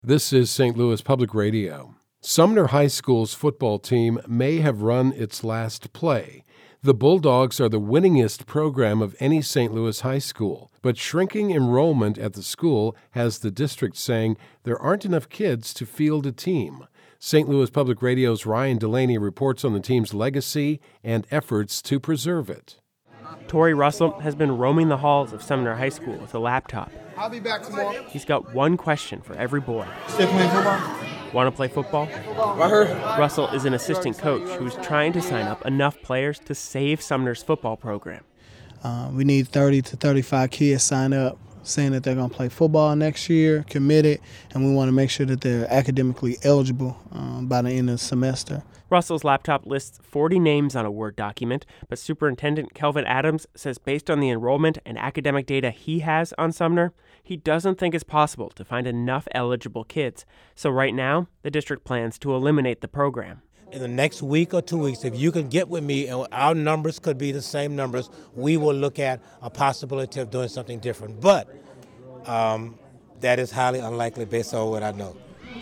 This is St. Louis Public Radio. Sumner High School's football team may have run its last play. The Bulldogs are the winningest program of any St. Louis high school, but shrinking enrollment at the school has the district saying there aren't enough kids to field a team. St. Louis Public Radio's Ryan Delaney reports on the team's legacy and efforts to preserve it. Tori Russell has been roaming the halls of Sumner High School with a laptop. I'll be back tomorrow. He's got one question for every boy. Still playing football? Want to play football? Right here. Russell is an assistant coach who's trying to sign up enough players to save Sumner's football program. We need 30 to 35 kids sign up saying that they're going to play football next year, committed, and we want to make sure that they're academically eligible by the end of the semester. Russell's laptop lists 40 names on a Word document, but Superintendent Kelvin Adams says based on the enrollment and academic data he has on Sumner, he doesn't think it's possible to find enough eligible kids. So right now, the district plans to eliminate the program. In the next week or 2 weeks, if you can get with me and our numbers could be the same numbers, we will look at a possibility of doing something different. But that is highly unlikely based on what I know.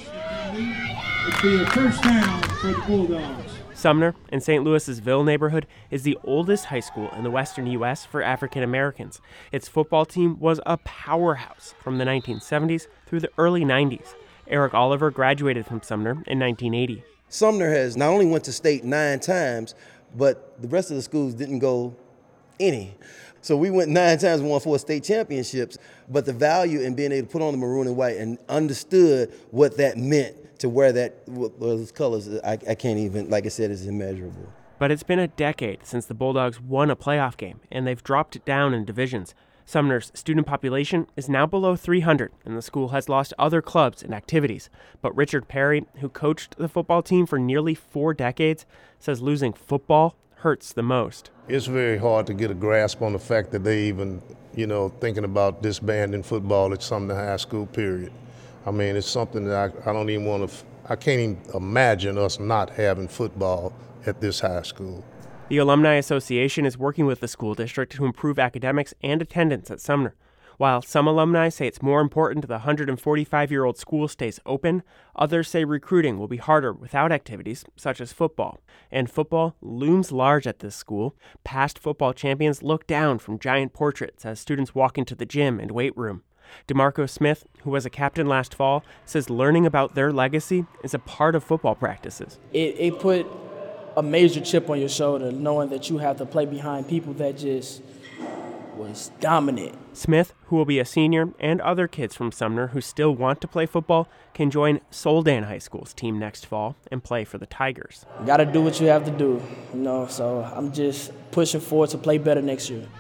It'll be a first down for the Bulldogs. Sumner, in St. Louis's Ville neighborhood, is the oldest high school in the western U.S. for African Americans. Its football team was a powerhouse from the 1970s through the early 90s. Eric Oliver graduated from Sumner in 1980. Sumner has not only went to state 9 times, but the rest of the schools didn't go any. So we went 9 times and won 4 state championships, but the value in being able to put on the maroon and white and understood what that meant to wear those colors, I can't even, like I said, is immeasurable. But it's been a decade since the Bulldogs won a playoff game, and they've dropped down in divisions. Sumner's student population is now below 300, and the school has lost other clubs and activities. But Richard Perry, who coached the football team for nearly 4 decades, says losing football hurts the most. It's very hard to get a grasp on the fact that they even, thinking about disbanding football at Sumner High School, period. I mean, it's something that I can't even imagine us not having football at this high school. The Alumni Association is working with the school district to improve academics and attendance at Sumner. While some alumni say it's more important the 145-year-old school stays open, others say recruiting will be harder without activities such as football. And football looms large at this school. Past football champions look down from giant portraits as students walk into the gym and weight room. DeMarco Smith, who was a captain last fall, says learning about their legacy is a part of football practices. It put a major chip on your shoulder, knowing that you have to play behind people that just was dominant. Smith, who will be a senior, and other kids from Sumner who still want to play football can join Soldan High School's team next fall and play for the Tigers. You got to do what you have to do, so I'm just pushing forward to play better next year.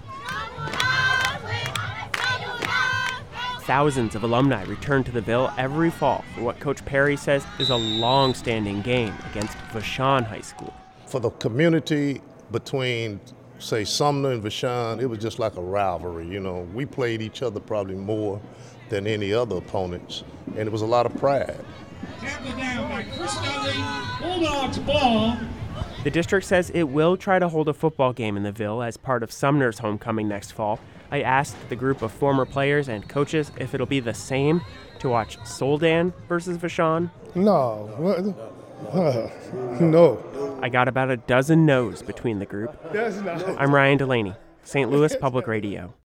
Thousands of alumni return to the Ville every fall for what Coach Perry says is a long-standing game against Vashon High School. For the community between, say, Sumner and Vashon, it was just like a rivalry. We played each other probably more than any other opponents, and it was a lot of pride. Tackled down by Chris Dudley. Bulldogs ball. The district says it will try to hold a football game in the Ville as part of Sumner's homecoming next fall. I asked the group of former players and coaches if it'll be the same to watch Soldan versus Vashon. No. No. I got about a dozen no's between the group. That's not. I'm Ryan Delaney, St. Louis Public Radio.